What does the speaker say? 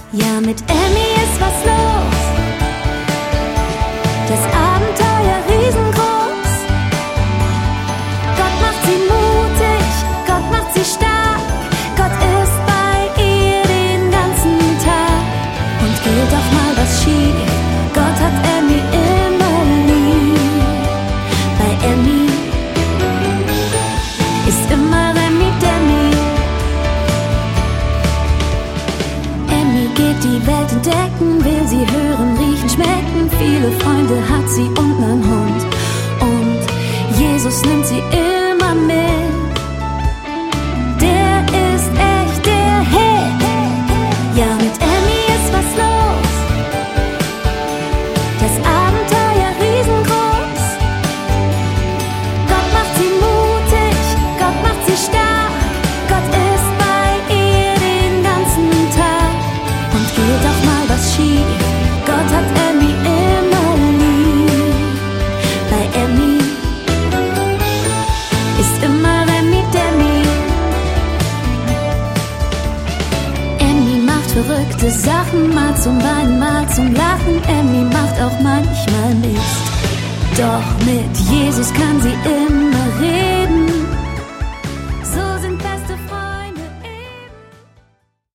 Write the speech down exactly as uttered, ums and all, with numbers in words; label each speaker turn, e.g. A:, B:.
A: Ja, mit Emmy ist was los. Das Abenteuer riesengroß. Gott macht sie mutig, Gott macht sie stark. Gott ist bei ihr den ganzen Tag. Und geht doch mal was schief, Gott hat Emmy immer lieb. Bei Emmy ist immer Remi Demi. Emmy geht die Welt entdecken, will sie hören, riechen, schmecken. Viele Freunde hat sie und nen Hund. Und Jesus nimmt sie immer mit. Der ist echt der Held. Ja, mit Emmy ist was los. Das Abenteuer riesengroß. Gott macht sie mutig, Gott macht sie stark. Gott ist bei ihr den ganzen Tag. Und geht doch mal was schief, Gott hat Emmy immer lieb. Bei Emmy ist immer Remi Demi. Emmy macht verrückte Sachen, mal zum Weinen, mal zum Lachen. Emmy macht auch manchmal Mist. Doch mit Jesus kann sie immer reden.